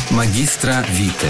Магістра Віте.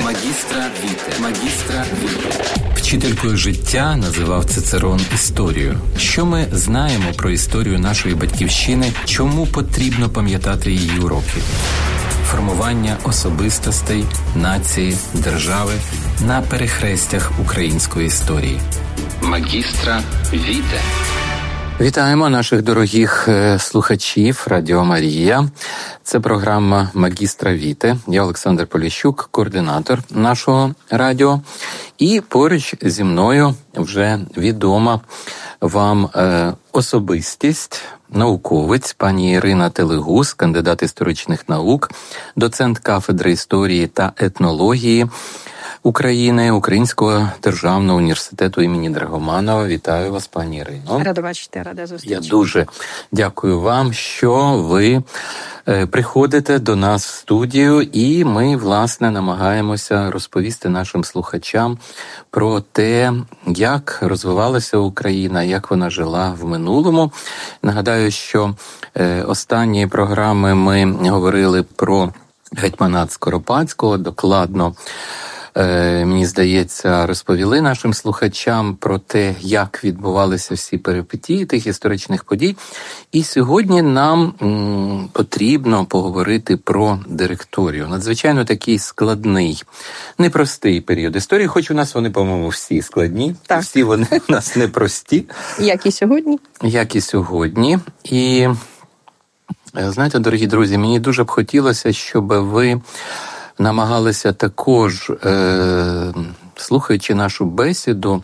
Вчителькою життя називав Цицерон історію. Що ми знаємо про історію нашої батьківщини, чому потрібно пам'ятати її уроки? Формування особистостей, нації, держави на перехрестях української історії. Магістра Віте. Вітаємо наших дорогих слухачів Радіо Марія. Це програма «Магістра Віте». Я Олександр Поліщук, координатор нашого радіо. І поруч зі мною вже відома вам особистість, науковець, пані Ірина Телегус, кандидат історичних наук, доцент кафедри історії та етнології України, Українського державного університету імені Драгоманова. Вітаю вас, пані Ірино. Рада бачити, рада зустрічі. Я дуже дякую вам, що ви приходите до нас в студію, і ми, власне, намагаємося розповісти нашим слухачам про те, як розвивалася Україна, як вона жила в минулому. Нагадаю, що останні програми ми говорили про гетьманат Скоропадського, докладно, мені здається, розповіли нашим слухачам про те, як відбувалися всі перипетії тих історичних подій. І сьогодні нам потрібно поговорити про директорію. Надзвичайно такий складний, непростий період історії, хоч у нас вони, по-моєму, всі складні. Так. Всі вони у нас непрості. Як і сьогодні. Як і сьогодні. І, знаєте, дорогі друзі, мені дуже б хотілося, щоб ви намагалися також, слухаючи нашу бесіду,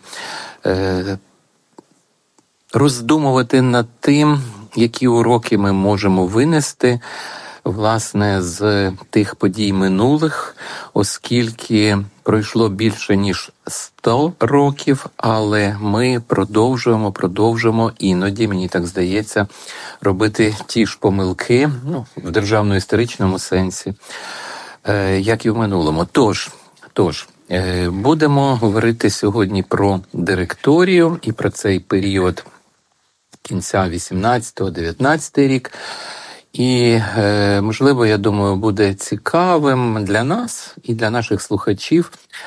роздумувати над тим, які уроки ми можемо винести, власне, з тих подій минулих, оскільки пройшло більше, ніж 100 років, але ми продовжуємо іноді, мені так здається, робити ті ж помилки, в державно-історичному сенсі, як і в минулому. Тож, будемо говорити сьогодні про директорію і про цей період кінця 18-19 рік. І, можливо, я думаю, буде цікавим для нас і для наших слухачів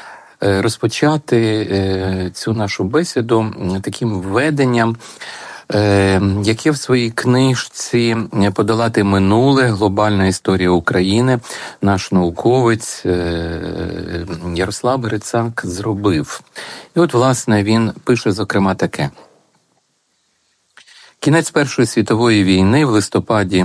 розпочати цю нашу бесіду таким введенням, яке в своїй книжці «Подолати минуле. Глобальна історія України» наш науковець Ярослав Грицак зробив. І от, власне, він пише, зокрема, таке. Кінець Першої світової війни в листопаді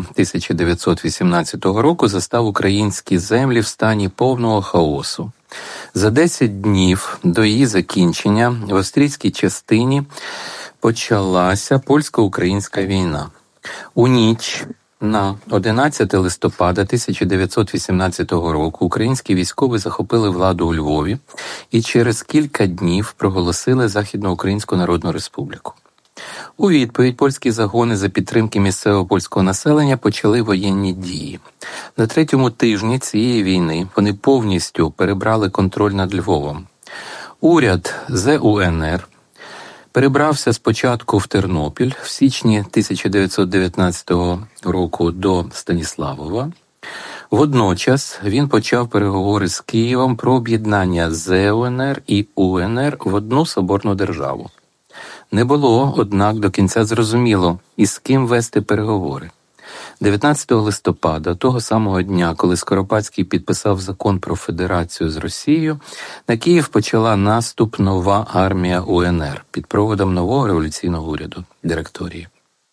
1918 року застав українські землі в стані повного хаосу. За 10 днів до її закінчення в австрійській частині почалася польсько-українська війна. У ніч на 11 листопада 1918 року українські військові захопили владу у Львові і через кілька днів проголосили Західноукраїнську Народну Республіку. У відповідь польські загони за підтримки місцевого польського населення почали воєнні дії. На 3-му тижні цієї війни вони повністю перебрали контроль над Львовом. Уряд ЗУНР перебрався спочатку в Тернопіль в січні 1919 року до Станіславова. Водночас він почав переговори з Києвом про об'єднання ЗУНР і УНР в одну соборну державу. Не було, однак, до кінця зрозуміло, із ким вести переговори. 19 листопада, того самого дня, коли Скоропадський підписав закон про федерацію з Росією, на Київ почала наступ нова армія УНР під проводом нового революційного уряду, директорії.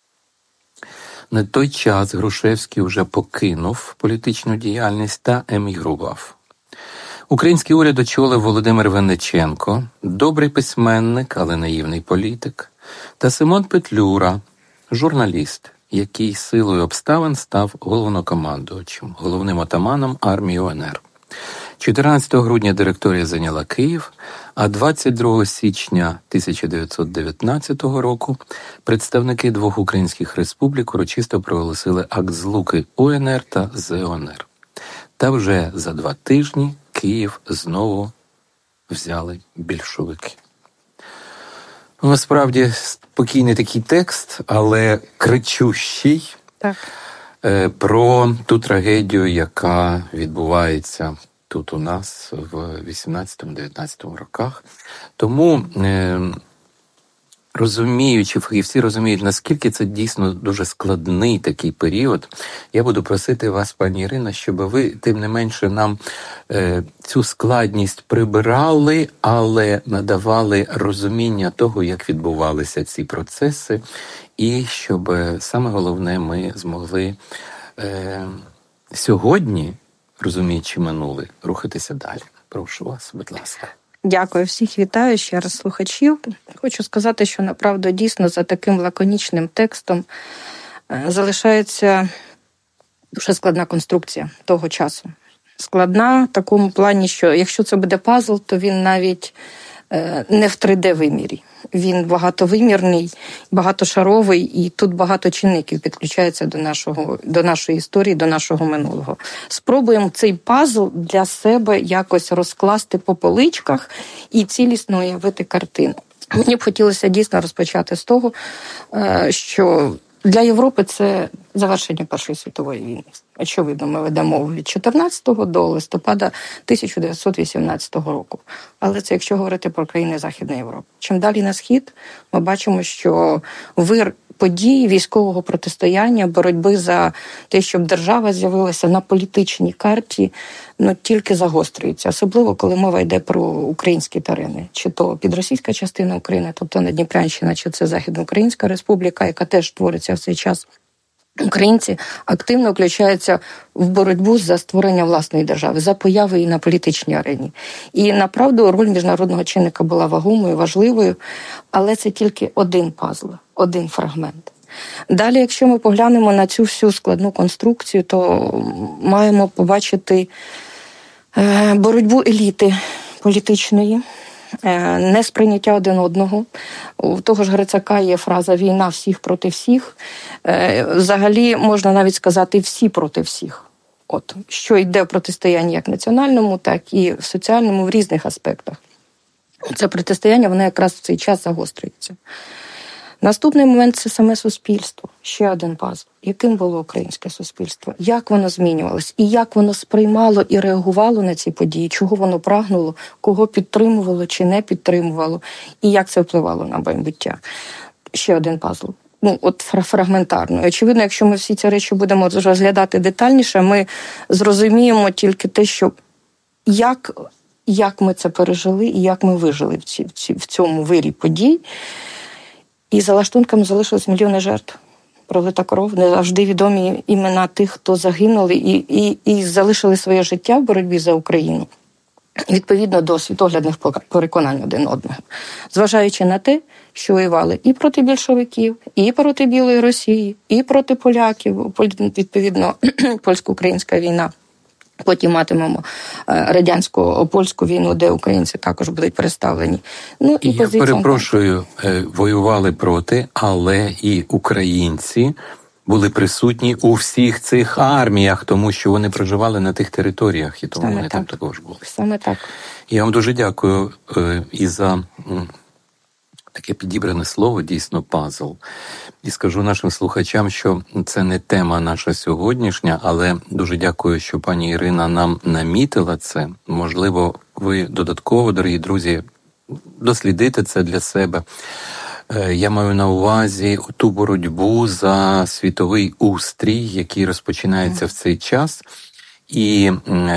На той час Грушевський вже покинув політичну діяльність та емігрував. Український уряд очолив Володимир Винниченко, добрий письменник, але наївний політик, та Симон Петлюра, журналіст, який силою обставин став головнокомандувачем, головним отаманом армії УНР. 14 грудня директорія зайняла Київ, а 22 січня 1919 року представники двох українських республік урочисто проголосили акт злуки УНР та ЗУНР. Та вже за 2 тижні Київ знову взяли більшовики. Насправді спокійний такий текст, але кричущий. Так. Про ту трагедію, яка відбувається тут у нас в 18-19 роках. Тому, розуміючи, фахівці розуміють, наскільки це дійсно дуже складний такий період, я буду просити вас, пані Ірина, щоб ви, тим не менше, нам цю складність прибирали, але надавали розуміння того, як відбувалися ці процеси, і щоб, саме головне, ми змогли сьогодні, розуміючи минуле, рухатися далі. Прошу вас, будь ласка. Дякую, всіх вітаю ще раз слухачів. Хочу сказати, що, направду, дійсно, за таким лаконічним текстом залишається дуже складна конструкція того часу. Складна в такому плані, що якщо це буде пазл, то він навіть не в 3D-вимірі. Він багатовимірний, багатошаровий, і тут багато чинників підключається до нашої історії, до нашого минулого. Спробуємо цей пазл для себе якось розкласти по поличках і цілісно уявити картину. Мені б хотілося дійсно розпочати з того, що для Європи це завершення Першої світової війни. Очевидно, ми ведемо від 14-го до листопада 1918 року. Але це якщо говорити про країни Західної Європи. Чим далі на схід, ми бачимо, що вир подій військового протистояння, боротьби за те, щоб держава з'явилася на політичній карті, тільки загострюється. Особливо, коли мова йде про українські терени. Чи то підросійська частина України, тобто Надніпрянщина, чи це Західноукраїнська республіка, яка теж твориться в цей час. Українці активно включаються в боротьбу за створення власної держави, за появи її на політичній арені. І, направду, роль міжнародного чинника була вагомою, важливою, але це тільки один пазл, один фрагмент. Далі, якщо ми поглянемо на цю всю складну конструкцію, то маємо побачити боротьбу еліти політичної, несприйняття один одного. У того ж Грицака є фраза «війна всіх проти всіх». Взагалі, можна навіть сказати «всі проти всіх». От, що йде в протистоянні як національному, так і в соціальному, в різних аспектах. Це протистояння, воно якраз в цей час загострюється. Наступний момент – це саме суспільство. Ще один пазл. Яким було українське суспільство? Як воно змінювалось? І як воно сприймало і реагувало на ці події? Чого воно прагнуло? Кого підтримувало чи не підтримувало? І як це впливало на майбуття? Ще один пазл. Фрагментарно. Очевидно, якщо ми всі ці речі будемо розглядати детальніше, ми зрозуміємо тільки те, що як ми це пережили і як ми вижили в цьому вирі подій. І за лаштунками залишились мільйони жертв. Пролита кров, не завжди відомі імена тих, хто загинули і залишили своє життя в боротьбі за Україну. Відповідно до світоглядних переконань один одного. Зважаючи на те, що воювали і проти більшовиків, і проти Білої Росії, і проти поляків, відповідно, польсько-українська війна. Потім матимемо радянсько-польську війну, де українці також будуть представлені. Я перепрошую, воювали проти, але і українці були присутні у всіх цих арміях, тому що вони проживали на тих територіях, і тому саме вони так. там також були. Саме так. Я вам дуже дякую і за таке підібране слово, дійсно, пазл. І скажу нашим слухачам, що це не тема наша сьогоднішня, але дуже дякую, що пані Ірина нам намітила це. Можливо, ви додатково, дорогі друзі, дослідите це для себе. Я маю на увазі ту боротьбу за світовий устрій, який розпочинається в цей час. І,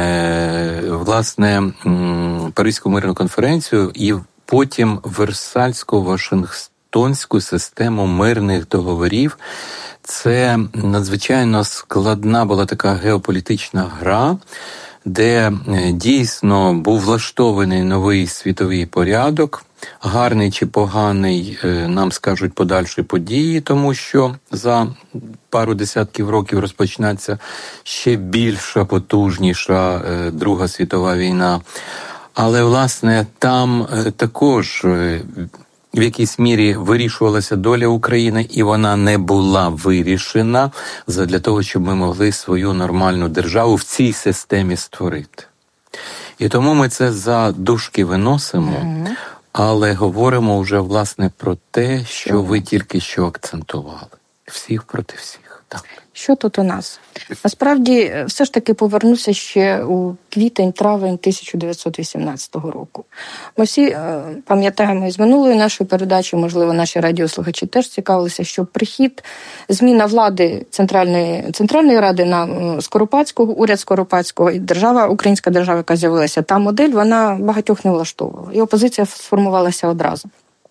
власне, Паризьку мирну конференцію і потім Версальсько-Вашингтонську систему мирних договорів. Це надзвичайно складна була така геополітична гра, де дійсно був влаштований новий світовий порядок, гарний чи поганий, нам скажуть подальші події, тому що за пару десятків років розпочнеться ще більша, потужніша Друга світова війна. Але, власне, там також в якійсь мірі вирішувалася доля України, і вона не була вирішена задля того, щоб ми могли свою нормальну державу в цій системі створити. І тому ми це за дужки виносимо, але говоримо вже, власне, про те, що ви тільки що акцентували. Всіх проти всіх. Так. Що тут у нас? Насправді, все ж таки повернуся ще у квітень-травень 1918 року. Ми всі пам'ятаємо із минулої нашої передачі, можливо, наші радіослухачі теж цікавилися, що прихід, зміна влади Центральної Ради на Скоропадського, уряд Скоропадського і українська держава, яка з'явилася, та модель, вона багатьох не влаштовувала. І опозиція сформувалася одразу.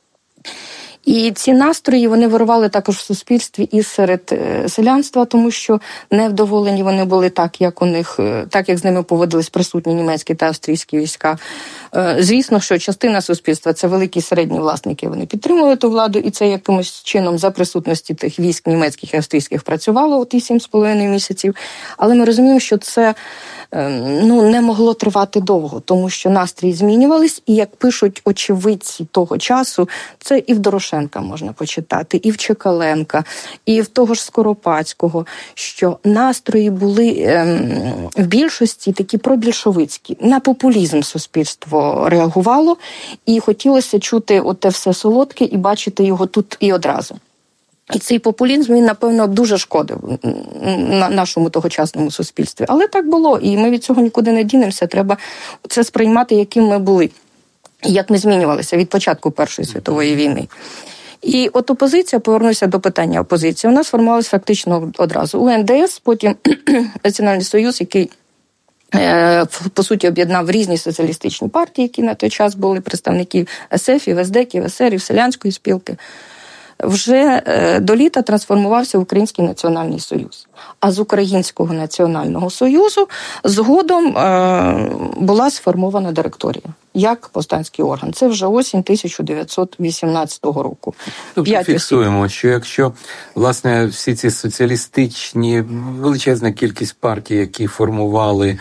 І ці настрої, вони вирували також в суспільстві і серед селянства, тому що невдоволені вони були так, як з ними поводились присутні німецькі та австрійські війська. Звісно, що частина суспільства – це великі і середні власники, вони підтримували ту владу, і це якимось чином за присутності тих військ німецьких і австрійських працювало ті 7,5 місяців. Але ми розуміємо, що це не могло тривати довго, тому що настрої змінювались, і, як пишуть очевидці того часу, це і в Дорошенка можна почитати, і в Чекаленка, і в того ж Скоропадського, що настрої були в більшості такі пробільшовицькі. На популізм суспільство реагувало, і хотілося чути оте все солодке і бачити його тут і одразу. І цей популізм, він, напевно, дуже шкодив нашому тогочасному суспільстві. Але так було, і ми від цього нікуди не дінемося. Треба це сприймати, яким ми були, і як ми змінювалися від початку Першої світової війни. І от опозиція, повернуся до питання опозиції, у нас формувалася фактично одразу. УНДС, потім Національний Союз, який, по суті, об'єднав різні соціалістичні партії, які на той час були представників СФів, СДКів, СРів, Селянської спілки. Вже до літа трансформувався в Український Національний Союз. А з Українського Національного Союзу згодом була сформована директорія як повстанський орган. Це вже осінь 1918 року. Тобто фіксуємо, що якщо, власне, всі ці соціалістичні, величезна кількість партій, які формували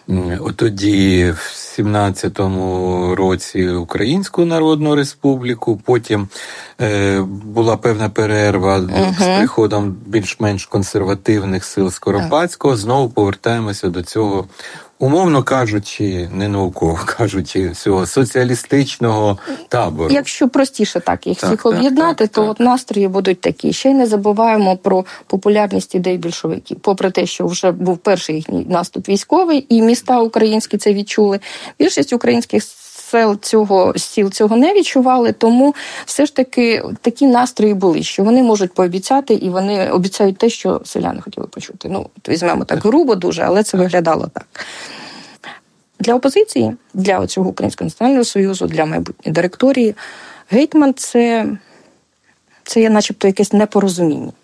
тоді в 17-му році Українську Народну Республіку, потім була певна перерва з приходом більш-менш консервативних сил Скоропадського, знову повертаємося до цього, умовно кажучи, не науково кажучи, цього соціалістичного табору. Якщо простіше так їх всіх об'єднати, то от настрої будуть такі. Ще й не забуваємо про популярність ідей більшовиків. Попри те, що вже був перший їхній наступ військовий, і міста українські це відчули, більшість українських сіл цього не відчували, тому все ж таки такі настрої були, що вони можуть пообіцяти, і вони обіцяють те, що селяни хотіли почути. Візьмемо так грубо дуже, але це виглядало так. Для опозиції, для цього Українського Національного Союзу, для майбутньої директорії, гетьман – це є начебто якесь непорозуміння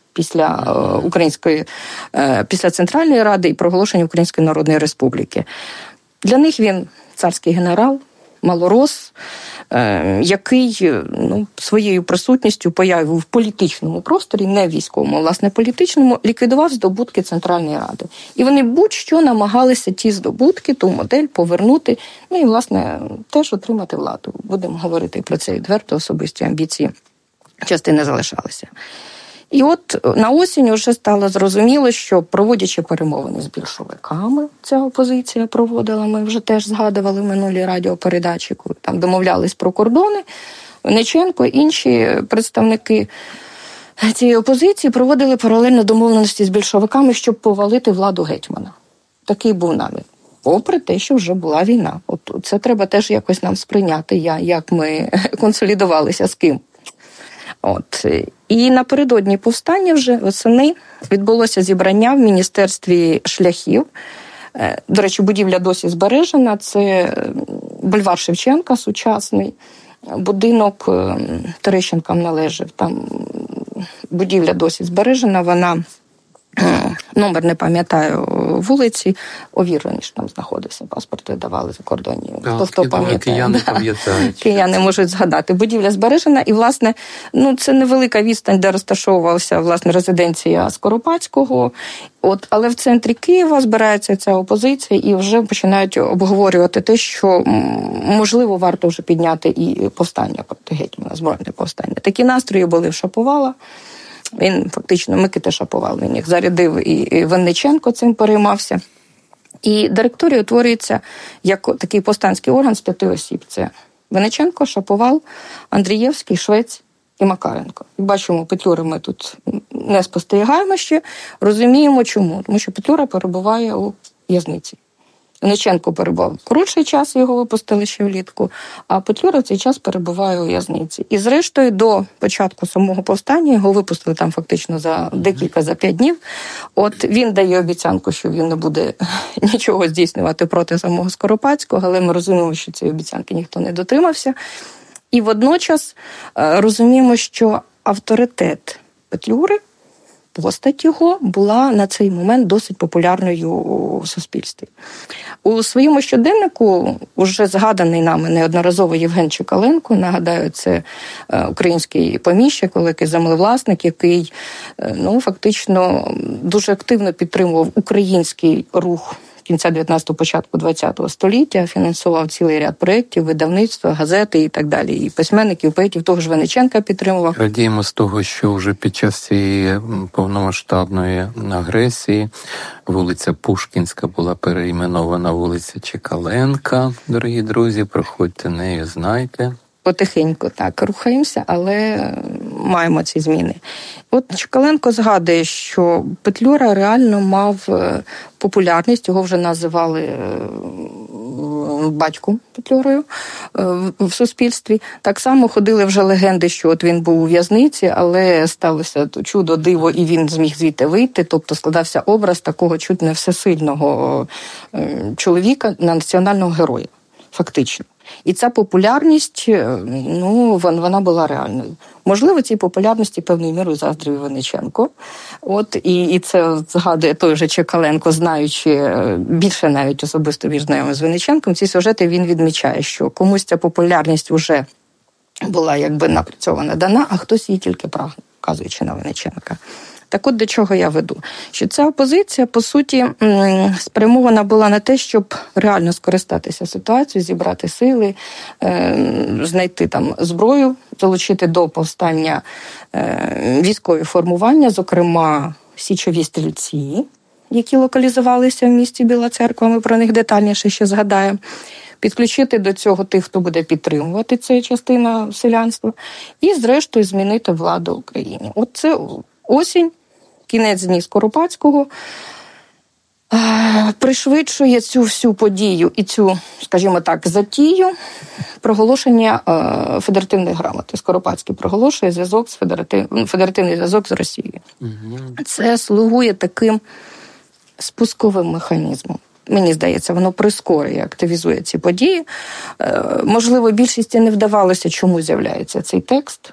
після Центральної Ради і проголошення Української Народної Республіки. Для них він царський генерал, малорос, який своєю присутністю, появою в політичному просторі, не військовому, а власне політичному, ліквідував здобутки Центральної Ради. І вони будь-що намагалися ті здобутки, ту модель повернути, і, власне, теж отримати владу. Будемо говорити про це відверто, особисті амбіції частини залишалися. І от на осінь вже стало зрозуміло, що проводячи перемовини з більшовиками, ця опозиція проводила, ми вже теж згадували в минулій радіопередачі, коли там домовлялись про кордони, Неченко, інші представники цієї опозиції проводили паралельно домовленості з більшовиками, щоб повалити владу гетьмана. Такий був намір. Попри те, що вже була війна. От це треба теж якось нам сприйняти, як ми консолідувалися з ким. І напередодні повстання вже восени відбулося зібрання в Міністерстві шляхів. До речі, будівля досі збережена. Це бульвар Шевченка сучасний. Будинок Терещенкам належав. Там будівля досі збережена. Вона, номер не пам'ятаю, вулиці, Овірваніш там знаходився, паспорти давали за кордоні. Хто пам'ятає? Кияни пам'ятають. Кияни можуть згадати. Будівля збережена, і, власне, це невелика відстань, де розташовувалася, власне, резиденція Скоропадського. Але в центрі Києва збирається ця опозиція і вже починають обговорювати те, що, можливо, варто вже підняти і повстання проти гетьмана, збройне повстання. Такі настрої були в Шаповала. Він фактично Микита Шаповал, він їх зарядив, і Винниченко цим переймався. І директорія утворюється як такий повстанський орган з 5 осіб. Це Винниченко, Шаповал, Андрієвський, Швець і Макаренко. І бачимо, Петлюри ми тут не спостерігаємо ще, розуміємо чому. Тому що Петлюра перебуває у в'язниці. Онищенко перебував коротший час, його випустили ще влітку, а Петлюра в цей час перебуває у в'язниці. І зрештою до початку самого повстання його випустили там фактично за 5 днів. От він дає обіцянку, що він не буде нічого здійснювати проти самого Скоропадського, але ми розуміємо, що цієї обіцянки ніхто не дотримався. І водночас розуміємо, що авторитет Петлюри, постать його, була на цей момент досить популярною у суспільстві. У своєму щоденнику уже згаданий нами неодноразово Євген Чекаленко, нагадаю, це український поміщик, великий землевласник, який фактично дуже активно підтримував український рух кінця 19-го, початку 20-го століття, фінансував цілий ряд проєктів, видавництва, газети і так далі. І письменників, поетів, того ж Винниченка підтримував. Радіємо з того, що вже під час цієї повномасштабної агресії вулиця Пушкінська була перейменована вулиця Чекаленка. Дорогі друзі, проходьте нею, знайте. Потихеньку так рухаємося, але маємо ці зміни. От Чекаленко згадує, що Петлюра реально мав популярність, його вже називали батьком Петлюрою в суспільстві. Так само ходили вже легенди, що от він був у в'язниці, але сталося чудо, диво, і він зміг звідти вийти. Тобто складався образ такого чуть не всесильного чоловіка, національного героя, фактично. І ця популярність, вона була реальною. Можливо, цій популярності певною мірою заздрив Винниченко. І це згадує той же Чекаленко, знаючи більше навіть особисто між знайомим з Винниченком, ці сюжети він відмічає, що комусь ця популярність вже була якби напрацьована, дана, а хтось її тільки прагнув, вказуючи на Винниченка. Так от до чого я веду? Що ця опозиція, по суті, спрямована була на те, щоб реально скористатися ситуацією, зібрати сили, знайти там зброю, залучити до повстання військові формування, зокрема січові стрільці, які локалізувалися в місті Біла Церква, ми про них детальніше ще згадаємо, підключити до цього тих, хто буде підтримувати цю частину селянства, і, зрештою, змінити владу в Україні. От це осінь, кінець днів Скоропадського, пришвидшує цю всю подію і цю, скажімо так, затію проголошення федеративної грамоти. Скоропадський проголошує федеративний зв'язок з Росією. Це слугує таким спусковим механізмом. Мені здається, воно прискорює, активізує ці події. Можливо, більшості не вдавалося, чому з'являється цей текст.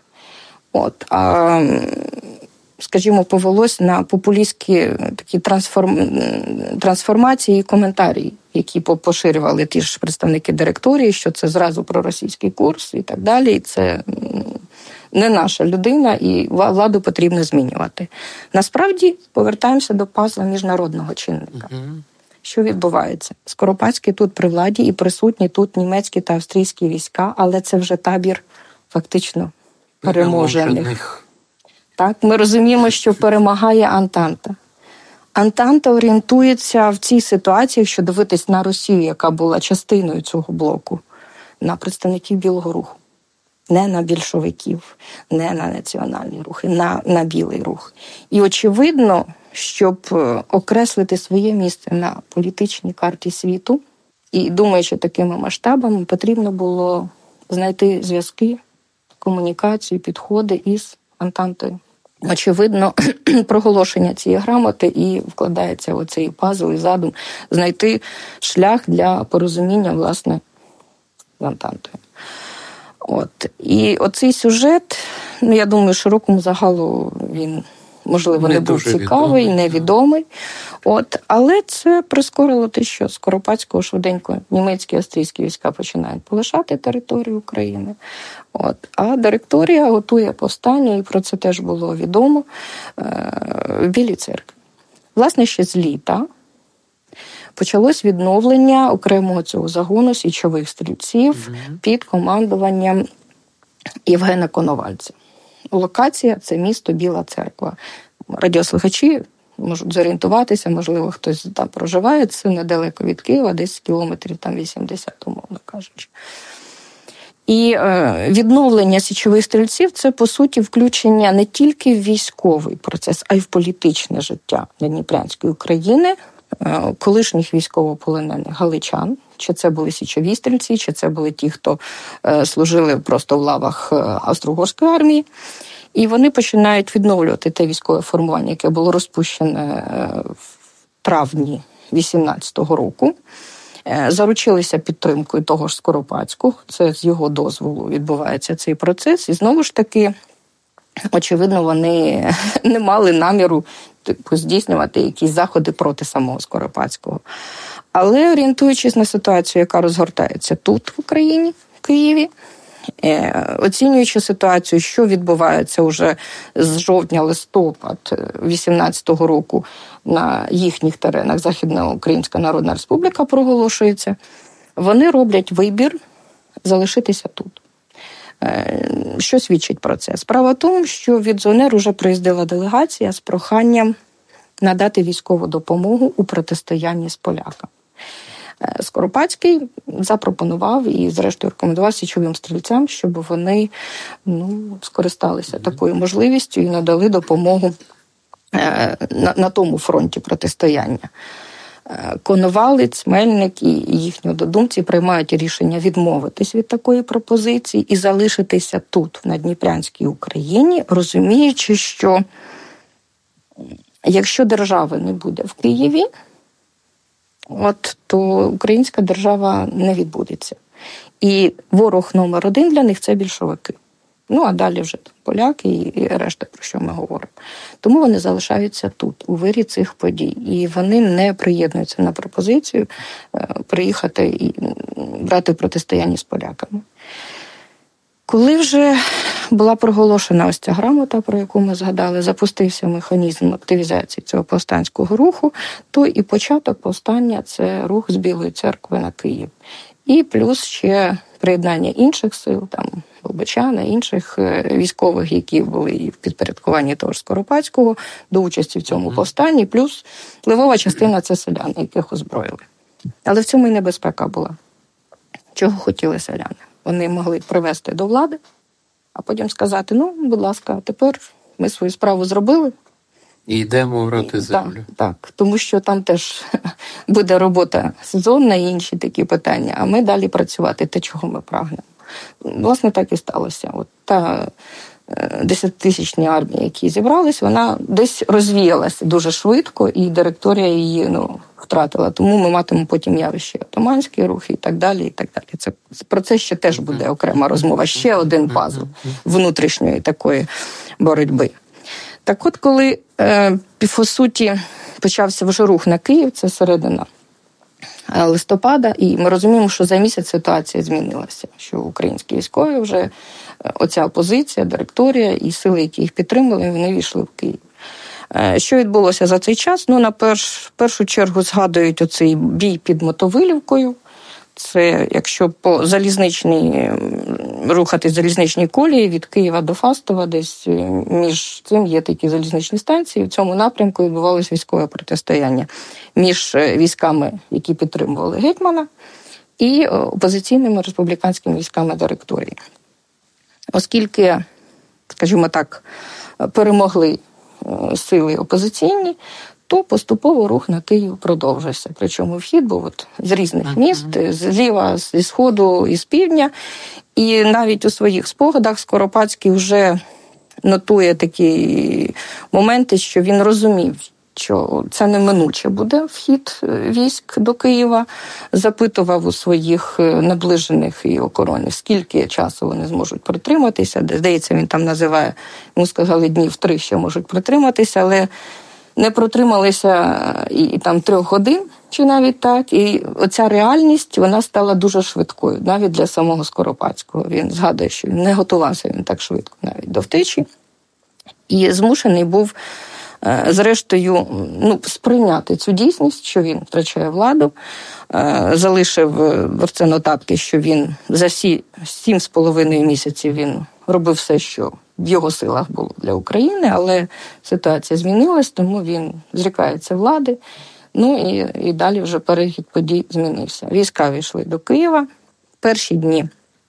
Скажімо, повелось на популістські такі трансформації і коментарі, які поширювали ті ж представники директорії, що це зразу проросійський курс і так далі. І це не наша людина, і владу потрібно змінювати. Насправді, повертаємося до пазла міжнародного чинника. Що відбувається? Скоропадський тут при владі і присутні тут німецькі та австрійські війська, але це вже табір фактично переможених. Так, ми розуміємо, що перемагає Антанта. Антанта орієнтується в цій ситуації, якщо дивитись на Росію, яка була частиною цього блоку, на представників Білого руху. Не на більшовиків, не на національні рухи, на білий рух. І очевидно, щоб окреслити своє місце на політичній карті світу, і думаючи такими масштабами, потрібно було знайти зв'язки, комунікацію, підходи із Антантою. Очевидно, проголошення цієї грамоти і вкладається в оцей пазл і задум знайти шлях для порозуміння, власне, з Антантою. І оцей сюжет, я думаю, широкому загалу він, можливо, не був цікавий, невідомий. Але це прискорило те, що Скоропадського швиденько німецькі, австрійські війська починають полишати територію України. А директорія готує повстання, і про це теж було відомо, в Білій Церкві. Власне, ще з літа почалось відновлення окремого цього загону січових стрільців під командуванням Євгена Коновальця. Локація – це місто Біла Церква. Радіослухачі можуть зорієнтуватися, можливо, хтось там проживає, це недалеко від Києва, десь кілометрів там 80, умовно кажучи. І відновлення січових стрільців – це, по суті, включення не тільки в військовий процес, а й в політичне життя Надніпрянської України, колишніх військовополонених галичан, чи це були січові стрільці, чи це були ті, хто служили просто в лавах Австро-Угорської армії. І вони починають відновлювати те військове формування, яке було розпущене в травні 18-го року. Заручилися підтримкою того ж Скоропадського, це з його дозволу відбувається цей процес. І знову ж таки, очевидно, вони не мали наміру здійснювати якісь заходи проти самого Скоропадського. Але орієнтуючись на ситуацію, яка розгортається тут, в Україні, в Києві, оцінюючи ситуацію, що відбувається вже з жовтня-листопад 18-го року на їхніх теренах, Західноукраїнська Народна Республіка проголошується, вони роблять вибір залишитися тут. Що свідчить про це? Справа в тому, що від ЗУНР вже приїздила делегація з проханням надати військову допомогу у протистоянні з поляками. Скоропадський запропонував і, зрештою, рекомендував січовим стрільцям, щоб вони скористалися такою можливістю і надали допомогу на тому фронті протистояння. Коновалець, Мельник і їхні однодумці приймають рішення відмовитись від такої пропозиції і залишитися тут, в Надніпрянській Україні, розуміючи, що якщо держави не буде в Києві, то українська держава не відбудеться. І ворог номер один для них – це більшовики. А далі вже поляки і решта, про що ми говоримо. Тому вони залишаються тут, у вирі цих подій. І вони не приєднуються на пропозицію приїхати і брати протистояння з поляками. Коли вже була проголошена ось ця грамота, про яку ми згадали, запустився механізм активізації цього повстанського руху, то і початок повстання – це рух з Білої церкви на Київ. І плюс ще приєднання інших сил, Болбочана, інших військових, які були і в підпорядкуванні того ж Скоропадського, до участі в цьому повстанні, плюс впливова частина – це селяни, яких озброїли. Але в цьому і небезпека була. Чого хотіли селяни? Вони могли привести до влади, а потім сказати, будь ласка, тепер ми свою справу зробили. І йдемо орати землю. Так, тому що там теж буде робота сезонна і інші такі питання, а ми далі працювати те, чого ми прагнемо. Власне, так і сталося. Та 10-тисячні армії, які зібрались, вона десь розвіялася дуже швидко, і директорія її втратила. Тому ми матимемо потім явище отаманський рух і так далі, і так далі. Про це ще теж буде окрема розмова. Ще один пазл внутрішньої такої боротьби. Так от, коли, по суті, почався вже рух на Київ, це середина листопада, і ми розуміємо, що за місяць ситуація змінилася, що українські військові вже, оця опозиція, директорія і сили, які їх підтримували, вони війшли в Київ. Що відбулося за цей час? На першу чергу згадують оцей бій під Мотовилівкою. Це якщо по залізничній, рухати залізничній колії від Києва до Фастова, десь між цим є такі залізничні станції, в цьому напрямку відбувалося військове протистояння між військами, які підтримували гетьмана, і опозиційними республіканськими військами директорії. Оскільки, скажімо так, перемогли сили опозиційні, то поступово рух на Київ продовжився. Причому вхід був з різних міст, зліва, зі сходу і з півдня. І навіть у своїх спогадах Скоропадський вже нотує такі моменти, що він розумів, що це неминуче буде вхід військ до Києва. Запитував у своїх наближених і охорони, скільки часу вони зможуть протриматися. Здається, він там називає, йому сказали, днів 3 ще можуть протриматися, але не протрималися і 3 годин, чи навіть так. І оця реальність, вона стала дуже швидкою, навіть для самого Скоропадського. Він згадує, що він не готувався він так швидко навіть до втечі. І змушений був, зрештою, сприйняти цю дійсність, що він втрачає владу. Залишив в це нотатки, що він за 7,5 місяців він робив все, що в його силах було для України, але ситуація змінилась, тому він зрікається влади. І далі вже перехід подій змінився. Війська війшли до Києва. Перші дні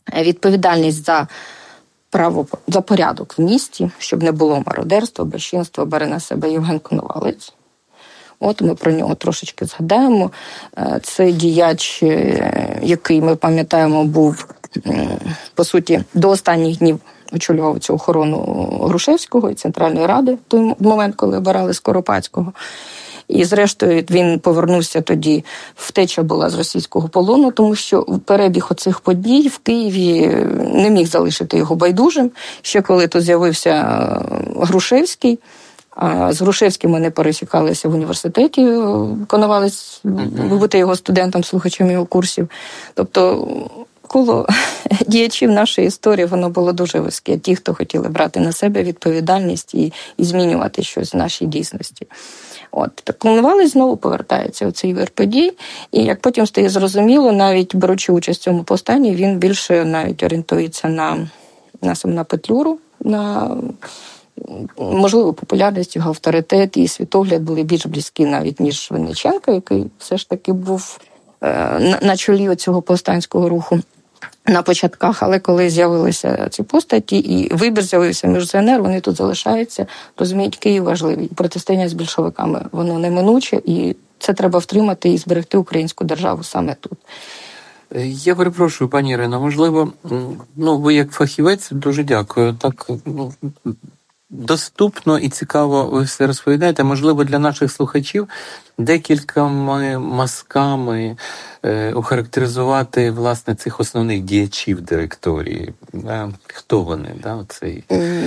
відповідальність за порядок в місті, щоб не було мародерства, безчинства, бере на себе Євген Коновалець. От ми про нього трошечки згадаємо. Це діяч, який, ми пам'ятаємо, був, по суті, до останніх днів очолював цю охорону Грушевського і Центральної Ради в той момент, коли обирали Скоропадського. І, зрештою, він повернувся тоді, втеча була з російського полону, тому що перебіг оцих подій в Києві не міг залишити його байдужим. Ще коли тут з'явився Грушевський, а з Грушевським вони пересікалися в університеті, Коновалець, бути його студентом, слухачем його курсів. Тобто коло діячів нашої історії, воно було дуже вузьке. Ті, хто хотіли брати на себе відповідальність і змінювати щось в нашій дійсності. От, так Коновалець знову повертається у цей вир подій, і як потім стає зрозуміло, навіть беручи участь в цьому повстанні, він більше навіть орієнтується на Петлюру, на можливо популярність, його авторитет і світогляд були більш близькі навіть, ніж Винниченко, який все ж таки був на чолі цього повстанського руху на початках, але коли з'явилися ці постаті і вибір з'явився між ЗНР, вони тут залишаються, розуміють, Київ важливий. Протистояння з більшовиками, воно неминуче, і це треба втримати і зберегти українську державу саме тут. Я перепрошую, пані Ірино, можливо, ви як фахівець, дуже дякую. Так, доступно і цікаво ви все розповідаєте. Можливо, для наших слухачів декількома мазками охарактеризувати, власне, цих основних діячів директорії. Хто вони? Оцей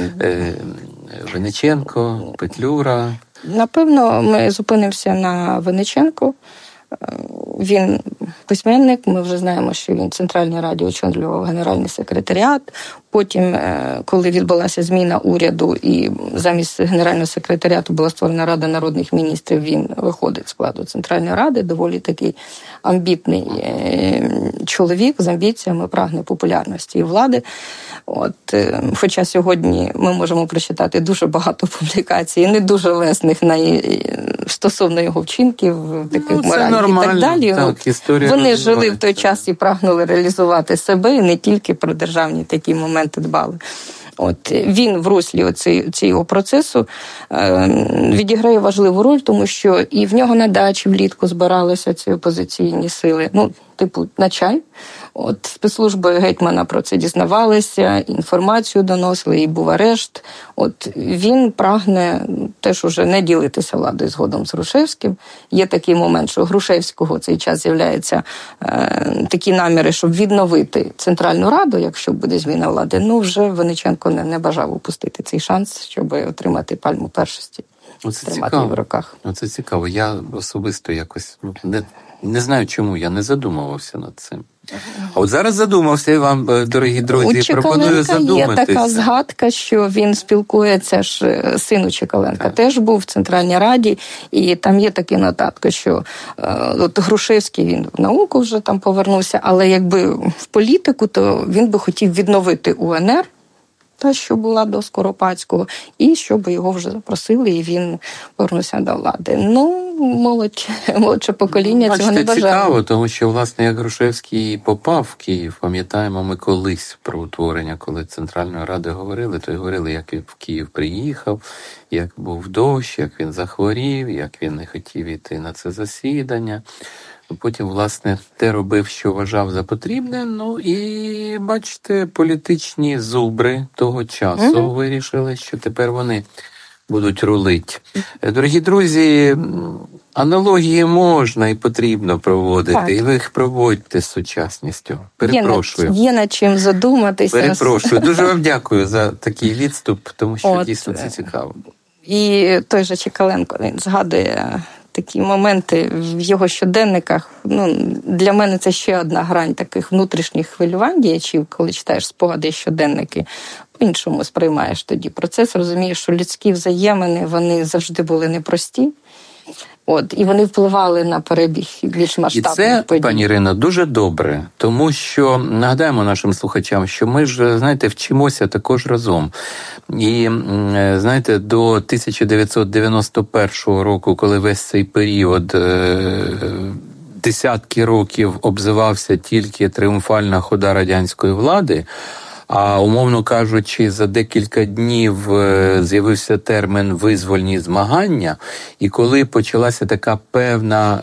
Винниченко, Петлюра. Напевно, ми зупинимося на Винниченку. Він письменник, ми вже знаємо, що він в Центральній Раді очолював Генеральний секретаріат. Потім, коли відбулася зміна уряду і замість Генерального секретаріату була створена Рада народних міністрів, він виходить з складу Центральної Ради, доволі такий амбітний чоловік з амбіціями, прагне популярності і влади. Хоча сьогодні ми можемо прочитати дуже багато публікацій, не дуже лесних стосовно його вчинків, таких моральних і так далі. Вони жили в той час і прагнули реалізувати себе, і не тільки про державні такі моменти дбали. Він в руслі цього процесу відіграє важливу роль, тому що і в нього на дачі влітку збиралися ці опозиційні сили, на чай. Спецслужби гетьмана про це дізнавалися, інформацію доносили, і був арешт. Він прагне теж уже не ділитися владою згодом з Грушевським. Є такий момент, що Грушевського в цей час з'являються такі наміри, щоб відновити Центральну Раду, якщо буде зміна влади. Вже Винниченко не бажав упустити цей шанс, щоб отримати пальму першості. Тримати її в руках. Це цікаво. Я особисто якось не знаю чому, я не задумувався над цим. А зараз задумався, і вам, дорогі друзі, пропоную задуматися. Є така згадка, що він спілкується, син у Чекаленка теж був в Центральній Раді, і там є такі нотатки, що Грушевський, він в науку вже там повернувся, але якби в політику, то він би хотів відновити УНР, та, що була до Скоропадського, і щоб його вже запросили, і він повернувся до влади. Молодше покоління цього не бажає. Це цікаво, тому що, власне, як Грушевський попав в Київ, пам'ятаємо ми колись про утворення, коли Центральної Ради говорили, то й говорили, як він в Київ приїхав, як був дощ, як він захворів, як він не хотів іти на це засідання. Потім, власне, те робив, що вважав за потрібне. І, бачите, політичні зубри того часу вирішили, що тепер вони будуть рулити. Дорогі друзі, аналогії можна і потрібно проводити, і ви їх проводьте з сучасністю. Перепрошую. Є над чим задуматися. Перепрошую. Дуже вам дякую за такий відступ, тому що дійсно це цікаво. І той же Чекаленко, він згадує такі моменти в його щоденниках. Для мене це ще одна грань таких внутрішніх хвилювань діячів, коли читаєш спогади і щоденники. По-іншому сприймаєш тоді процес, розумієш, що людські взаємини, вони завжди були непрості. І вони впливали на перебіг більш масштабних подій. І це, пані Ірино, дуже добре, тому що, нагадаємо нашим слухачам, що ми ж, вчимося також разом. І, до 1991 року, коли весь цей період десятки років обзивався тільки тріумфальна хода радянської влади, а, умовно кажучи, за декілька днів з'явився термін «визвольні змагання», і коли почалася така певна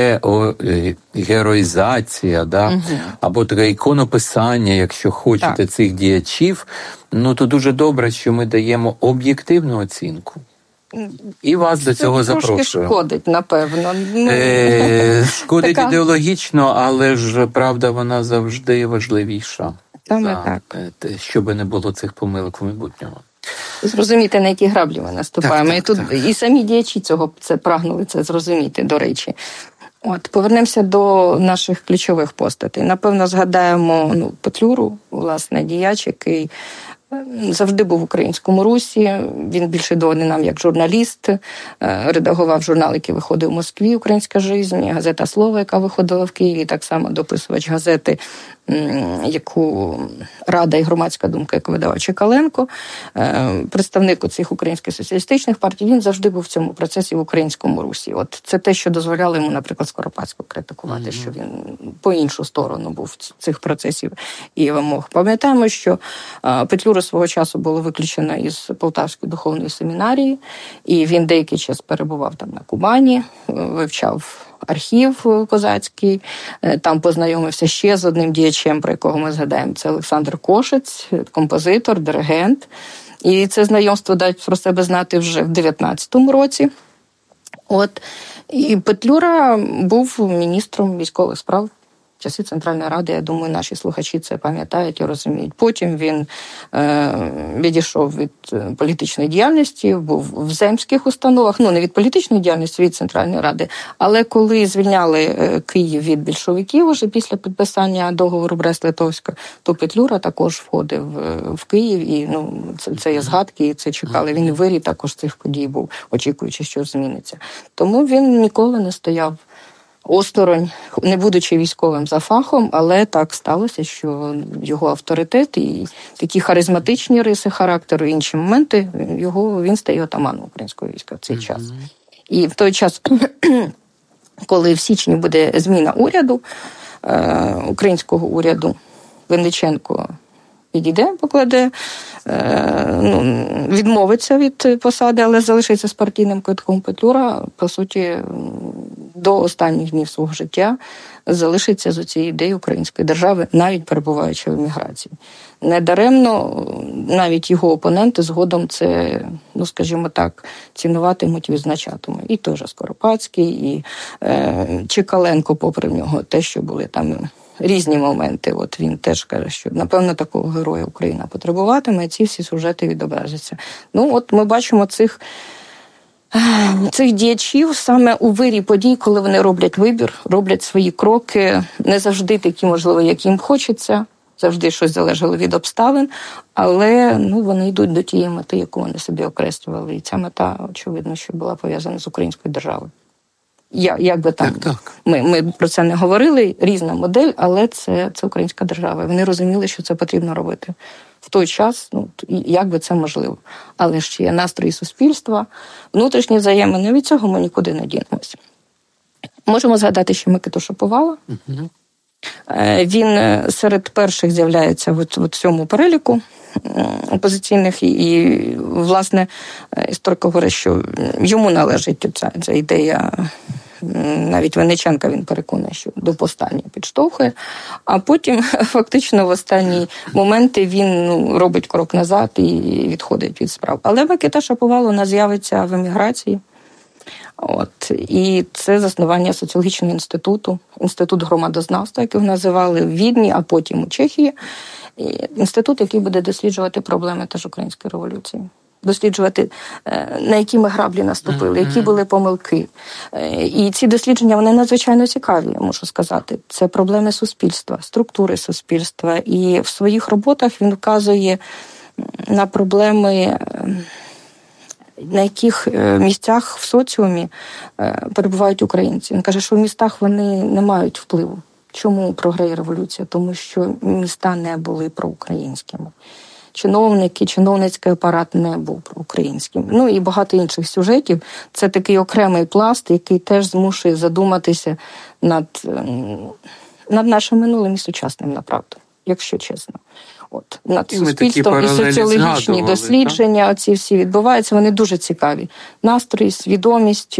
героїзація, да? Або таке іконописання, якщо хочете, цих діячів, ну то дуже добре, що ми даємо об'єктивну оцінку. І вас до цього запрошую. Трошки шкодить, напевно. Шкодить така ідеологічно, але ж, правда, вона завжди важливіша. Щоб не було цих помилок в майбутньому. Зрозуміти, на які граблі ми наступаємо. І самі діячі цього прагнули це зрозуміти, до речі. Повернемося до наших ключових постатей. Напевно, згадаємо Петлюру, власне, діяч, який завжди був в Українському Русі. Він більше відомий нам як журналіст, редагував журнал, який виходив в Москві, «Українська жизнь», газета «Слово», яка виходила в Києві, так само дописувач газети, яку «Рада» і «Громадська думка», яку видавав Чекаленко. Представник цих українських соціалістичних партій, він завжди був в цьому процесі в Українському Русі. Це те, що дозволяло йому, наприклад, Скоропадського критикувати, що він по іншу сторону був цих процесів і вимог. Пам'ятаємо, що Петлюру свого часу було виключено із Полтавської духовної семінарії, і він деякий час перебував там на Кубані, вивчав архів козацький, там познайомився ще з одним діячем, про якого ми згадаємо, це Олександр Кошець, композитор, диригент. І це знайомство дають про себе знати вже в 19-му році. І Петлюра був міністром військових справ в часи Центральної Ради, я думаю, наші слухачі це пам'ятають і розуміють. Потім він відійшов від політичної діяльності, був в земських установах, не від політичної діяльності, від Центральної Ради, але коли звільняли Київ від більшовиків уже після підписання договору Брест-Литовська, то Петлюра також входив в Київ, і це є згадки, і це чекали. Він в вирі також цих подій був, очікуючи, що зміниться. Тому він ніколи не стояв осторонь, не будучи військовим за фахом, але так сталося, що його авторитет і такі харизматичні риси характеру, і інші моменти, він стає отаманом українського війська в цей час. І в той час, коли в січні буде зміна уряду, українського уряду, Винниченко підійде, покладе, відмовиться від посади, але залишиться з партійним квитком. Петлюра, по суті, до останніх днів свого життя залишиться з цією ідеєю української держави, навіть перебуваючи в еміграції. Недаремно навіть його опоненти згодом це, скажімо так, цінуватимуть, відзначатимуть. І той же Скоропадський, і Чекаленко, попри нього, те, що були там різні моменти. Він теж каже, що, напевно, такого героя Україна потребуватиме, і ці всі сюжети відобразяться. Ми бачимо цих діячів саме у вирі подій, коли вони роблять вибір, роблять свої кроки, не завжди такі, можливо, як їм хочеться, завжди щось залежало від обставин, але вони йдуть до тієї мети, яку вони собі окреслювали. І ця мета, очевидно, що була пов'язана з українською державою. Як би там, ми про це не говорили, різна модель, але це українська держава. Вони розуміли, що це потрібно робити. В той час, як би це можливо. Але ще є настрої суспільства, внутрішні взаємини, від цього ми нікуди не дінемося. Можемо згадати ще Микиту Шаповала. Він серед перших з'являється в цьому переліку опозиційних, і власне, історик говорить, що йому належить ця ідея. Навіть Винниченка, він переконує, що до повстання підштовхує, а потім фактично в останні моменти він робить крок назад і відходить від справ. Але Микита Шаповал у нас з'явиться в еміграції. І це заснування соціологічного інституту, інститут громадознавства, який називали в Відні, а потім у Чехії. Інститут, який буде досліджувати проблеми теж української революції. Досліджувати, на які ми граблі наступили, які були помилки. І ці дослідження, вони надзвичайно цікаві, я можу сказати. Це проблеми суспільства, структури суспільства. І в своїх роботах він вказує на проблеми, на яких місцях в соціумі перебувають українці. Він каже, що в містах вони не мають впливу. Чому програє революція? Тому що міста не були проукраїнськими. чиновники, чиновницький апарат не був проукраїнським. Ну і багато інших сюжетів. Це такий окремий пласт, який теж змушує задуматися над нашим минулим і сучасним, направду, якщо чесно. От, над суспільством і соціологічні дослідження, оці всі відбуваються, вони дуже цікаві. Настрій, свідомість,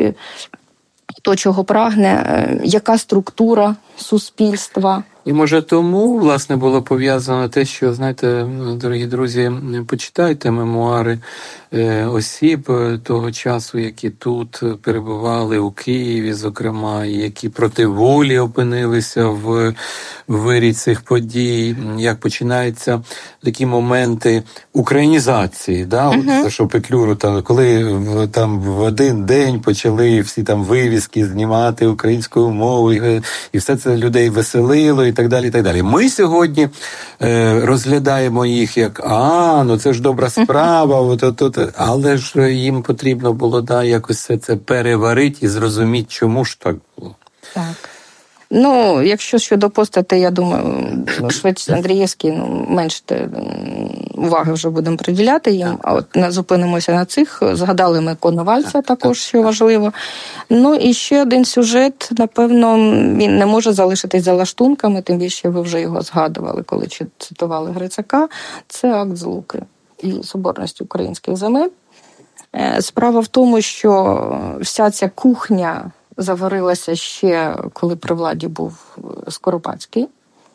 хто чого прагне, яка структура суспільства. І, може, тому, власне, було пов'язано те, що, знаєте, дорогі друзі, почитайте мемуари осіб того часу, які тут перебували у Києві, зокрема, і які проти волі опинилися в вирі цих подій, як починаються такі моменти українізації, да? От, що Петлюру, там, коли там в один день почали всі там вивіски знімати українською мовою, і все це людей веселило, і так далі, і так далі. Ми сьогодні розглядаємо їх як, ну це ж добра справа, але ж їм потрібно було, якось все це переварити і зрозуміти, чому ж так було. Так. Ну, якщо щодо постатей, я думаю, Швець, Андрієвський, менше уваги вже будемо приділяти їм, а от зупинимося на цих. Згадали ми Коновальця також, що важливо. Ну, і ще один сюжет, напевно, він не може залишитись за лаштунками, тим більше ви вже його згадували, коли цитували Грицака. Це акт Злуки і соборності українських земель. Справа в тому, що вся ця кухня заварилася ще, коли при владі був Скоропадський.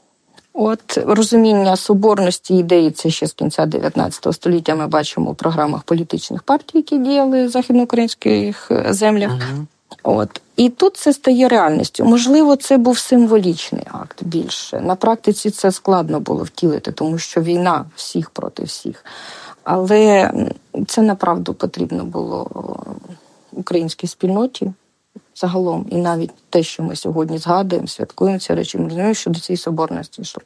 От розуміння соборності ідеї це ще з кінця 19 століття ми бачимо у програмах політичних партій, які діяли в західноукраїнських землях. От. І тут це стає реальністю. Можливо, це був символічний акт більше. На практиці це складно було втілити, тому що війна всіх проти всіх. Але це направду потрібно було українській спільноті загалом. І навіть те, що ми сьогодні згадуємо, святкуємо ці речі, ми розуміємо, що до цієї соборності йшли.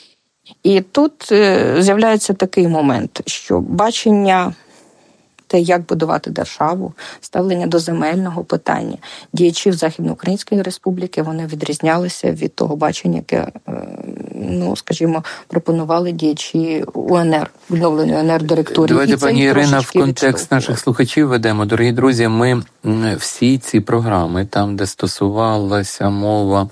І тут з'являється такий момент, що бачення те, як будувати державу, ставлення до земельного питання діячів Західноукраїнської республіки, вони відрізнялися від того бачення, яке, скажімо, пропонували діячі УНР, відновленої УНР-директорії. Давайте, пані Ірина, в контекст наших слухачів ведемо. Дорогі друзі, ми всі ці програми, там, де стосувалася мова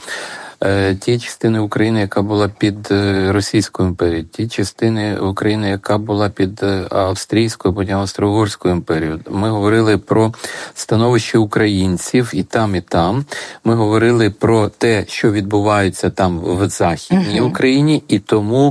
ті частини України, яка була під Російською імперією, ті частини України, яка була під Австрійською, потім Австро-Угорською імперією. Ми говорили про становище українців і там, і там. Ми говорили про те, що відбувається там в Західній Україні, і тому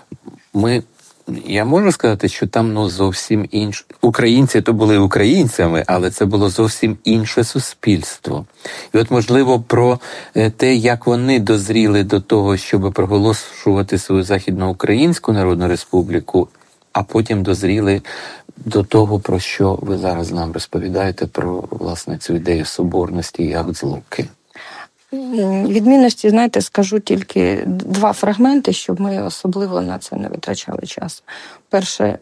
я можу сказати, що там зовсім інше. Українці то були українцями, але це було зовсім інше суспільство. І от, можливо, про те, як вони дозріли до того, щоб проголошувати свою Західноукраїнську Народну Республіку, а потім дозріли до того, про що ви зараз нам розповідаєте, про, власне, цю ідею соборності і акт Злуки. Відмінності, знаєте, скажу тільки два фрагменти, щоб ми особливо на це не витрачали час. Перше,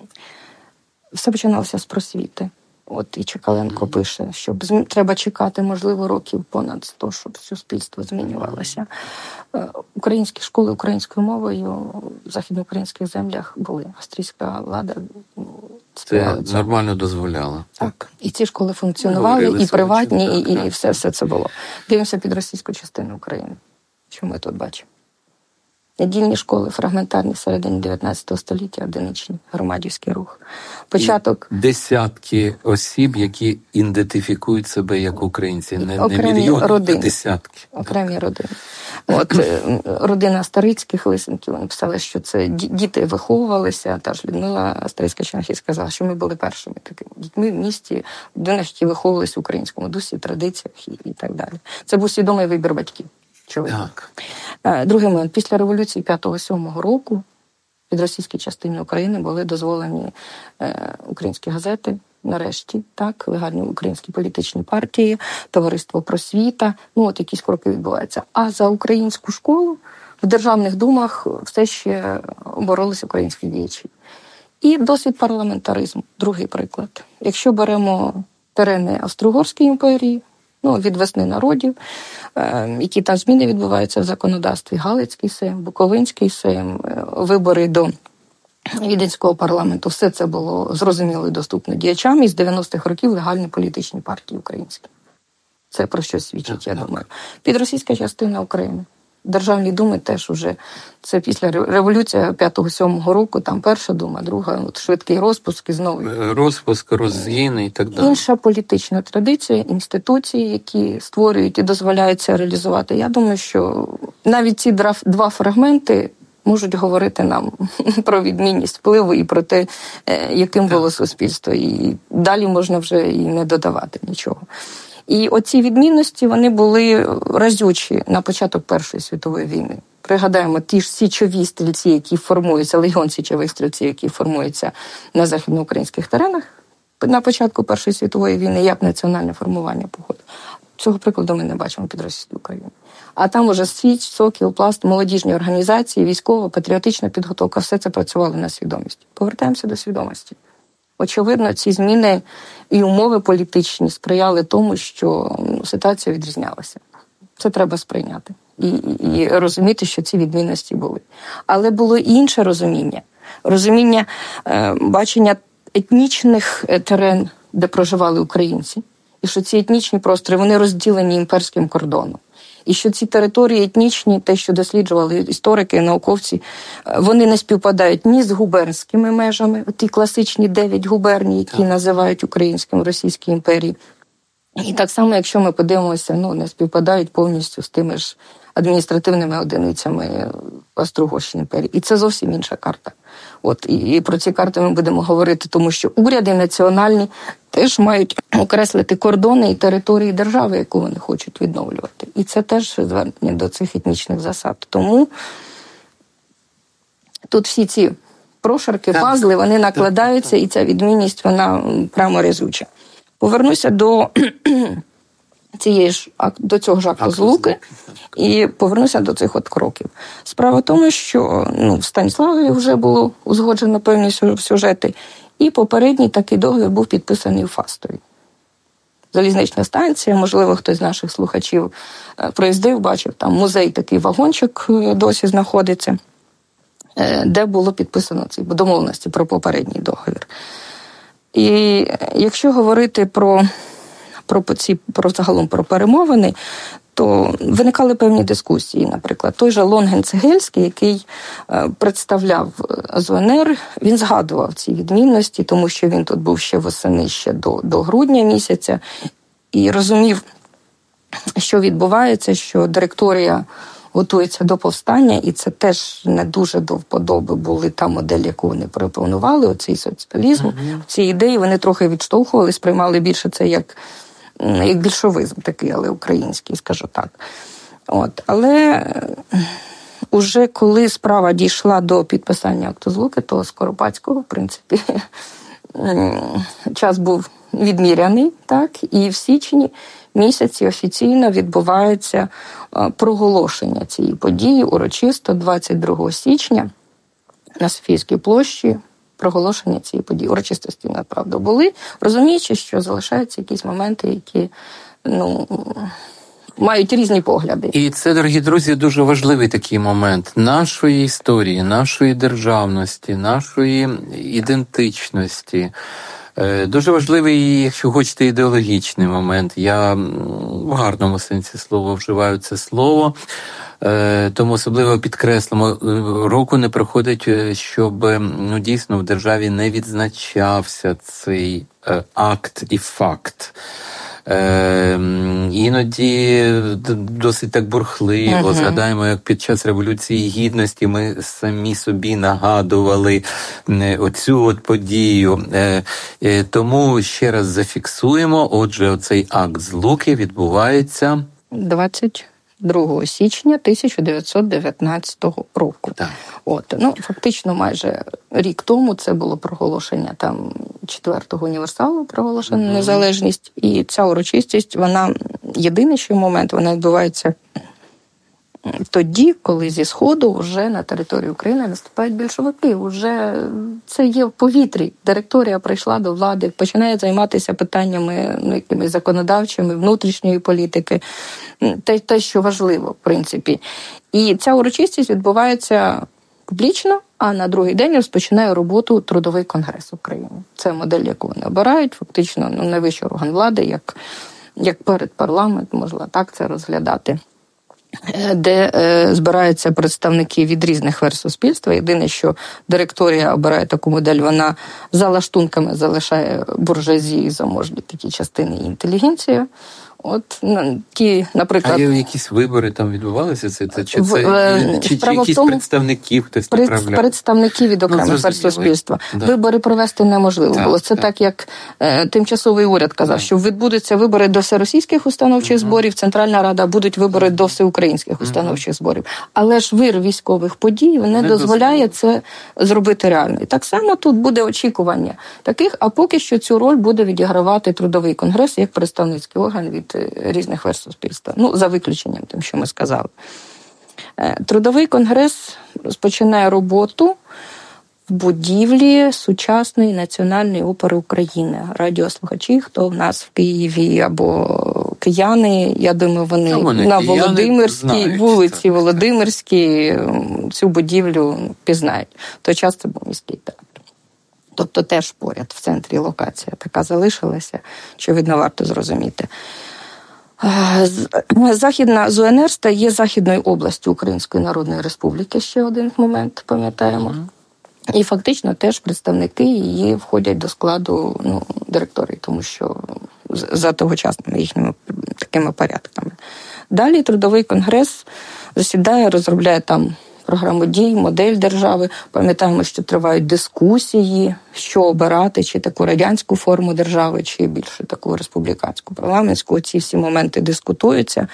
все починалося з просвіти. От і Чекаленко пише, що треба чекати, можливо, років понад 100, щоб суспільство змінювалося. Українські школи українською мовою в західноукраїнських землях були. Австрійська влада це нормально дозволяла. Так. І ці школи функціонували, і приватні, і все це було. Дивимося під російську частину України. Що ми тут бачимо? Недільні школи, фрагментарні, всередині 19 століття, одиничні, громадівський рух. Початок. І десятки осіб, які ідентифікують себе як українці. Не мільйони, а десятки. Окремі родини. От родина Старицьких, Лисенків, вони писали, що це діти виховувалися. Та ж Людмила Старицька-Чанахівська сказала, що ми були першими такими дітьми в місті, які виховувалися в українському дусі, традиціях і так далі. Це був свідомий вибір батьків. Так. Другий момент. Після революції 5-7 року під російській частині України були дозволені українські газети, нарешті, так, легальні українські політичні партії, товариство просвіта, от якісь кроки відбуваються. А за українську школу в державних думах все ще боролися українські діячі. І досвід парламентаризму, другий приклад. Якщо беремо терени Австро-Угорської імперії, від весни народів, які там зміни відбуваються в законодавстві, Галицький Сейм, Буковинський Сейм, вибори до Віденського парламенту. Все це було зрозуміло і доступно діячам, і з 90-х років легальні політичні партії українські. Це про що свідчить, я думаю. Підросійська частина України. Державні думи теж уже, це після революції 5-7 року, там перша дума, друга, швидкий розпуск і знову. Розпуск, розгін і так далі. Інша політична традиція, інституції, які створюють і дозволяють це реалізувати. Я думаю, що навіть ці два фрагменти можуть говорити нам про відмінність впливу і про те, яким було суспільство. І далі можна вже і не додавати нічого. І оці відмінності, вони були разючі на початок Першої світової війни. Пригадаємо, ті ж січові стрільці, які формуються, легіон січових стрільців, які формуються на західноукраїнських теренах на початку Першої світової війни, як національне формування походу. Цього прикладу ми не бачимо під Російською Україною. А там уже Січ, Сокіл, Пласт, молодіжні організації, військова, патріотична підготовка, все це працювало на свідомість. Повертаємося до свідомості. Очевидно, ці зміни і умови політичні сприяли тому, що ситуація відрізнялася. Це треба сприйняти. І розуміти, що ці відмінності були. Але було і інше розуміння. Розуміння бачення етнічних терен, де проживали українці. І що ці етнічні простори, вони розділені імперським кордоном. І що ці території етнічні, те, що досліджували історики, науковці, вони не співпадають ні з губернськими межами, ті класичні 9 губерній, які називають українським в Російській імперії. І так само, якщо ми подивимося, не співпадають повністю з тими ж адміністративними одиницями Австро-Угорської імперії. І це зовсім інша карта. І про ці карти ми будемо говорити, тому що уряди національні теж мають окреслити кордони і території держави, яку вони хочуть відновлювати. І це теж звернення до цих етнічних засад. Тому тут всі ці прошарки, пазли, вони накладаються, і ця відмінність, вона прямо разюча. Повернуся до цього ж акту злуки і повернуся до цих кроків. Справа в тому, що в Станіславові вже було узгоджено певні сюжети, і попередній такий договір був підписаний у Фастові. Залізнична станція, можливо, хтось з наших слухачів проїздив, бачив, там музей, такий вагончик досі знаходиться, де було підписано ці домовленості про попередній договір. І якщо говорити про загалом про перемовини, то виникали певні дискусії. Наприклад, той же Лонгін-Цегельський, який представляв АЗУНР, він згадував ці відмінності, тому що він тут був ще восени, ще до грудня місяця, і розумів, що відбувається, що директорія готується до повстання, і це теж не дуже до вподоби були та модель, яку вони пропонували, оцей соціалізм, ці ідеї, вони трохи відштовхували, сприймали більше це як більшовизм такий, але український, скажу так. Але уже коли справа дійшла до підписання акту злуки, то Скоропадського, в принципі, час був відміряний, так, і в січні місяці офіційно відбувається проголошення цієї події урочисто 22 січня на Софійській площі. Проголошення цієї події. Урочистості, направду, були, розуміючи, що залишаються якісь моменти, які мають різні погляди. І це, дорогі друзі, дуже важливий такий момент нашої історії, нашої державності, нашої ідентичності. Дуже важливий, якщо хочете, ідеологічний момент. Я в гарному сенсі слова вживаю це слово. Тому особливо підкреслимо, року не проходить, щоб дійсно в державі не відзначався цей акт і факт. Іноді досить так бурхливо. Згадаємо, як під час Революції Гідності ми самі собі нагадували оцю подію. Тому ще раз зафіксуємо, отже, оцей акт злуки відбувається 22 січня 1919 року. Так. Фактично майже рік тому це було проголошення там 4-го універсалу, проголошена незалежність. І ця урочистість, вона єдиний ще момент, вона відбувається тоді, коли зі Сходу вже на території України наступають більшовики. Уже це є в повітрі. Директорія прийшла до влади, починає займатися питаннями якимись законодавчими, внутрішньої політики. Те, що важливо, в принципі. І ця урочистість відбувається публічно, а на другий день розпочинає роботу Трудовий конгрес України. Це модель, яку вони обирають, фактично найвищий орган влади, як перед парламент, можна так це розглядати, де збираються представники від різних верств суспільства. Єдине, що директорія обирає таку модель, вона за лаштунками залишає буржуазії, заможні такі частини і інтелігенцію. От ті, наприклад, а якісь вибори там відбувалися? Чи якісь представників хтось направляв? Представників від окремих верств суспільства. Да. Вибори провести неможливо було. Це так, як тимчасовий уряд казав, що відбудуться вибори до всеросійських установчих зборів, Центральна Рада, будуть вибори до всеукраїнських установчих зборів. Але ж вир військових подій не дозволяє це зробити реально. І так само тут буде очікування таких, а поки що цю роль буде відігравати Трудовий конгрес як представницький орган від різних верств суспільства. За виключенням тим, що ми сказали. Трудовий конгрес розпочинає роботу в будівлі сучасної Національної опери України. Радіослухачі, хто в нас в Києві або кияни, я думаю, вони на Володимирській, вулиці Володимирській цю будівлю пізнають. В той час це був міський театр. Тобто теж поряд в центрі локація така залишилася, що, видно, варто зрозуміти. Західна ЗУНР стає Західною областю Української Народної Республіки, ще один момент, пам'ятаємо. І фактично теж представники її входять до складу директорії, тому що за тогочасними їхніми такими порядками. Далі Трудовий конгрес засідає, розробляє там програму дій, модель держави. Пам'ятаємо, що тривають дискусії, що обирати, чи таку радянську форму держави, чи більше таку республіканську, парламентську. Ці всі моменти дискутуються.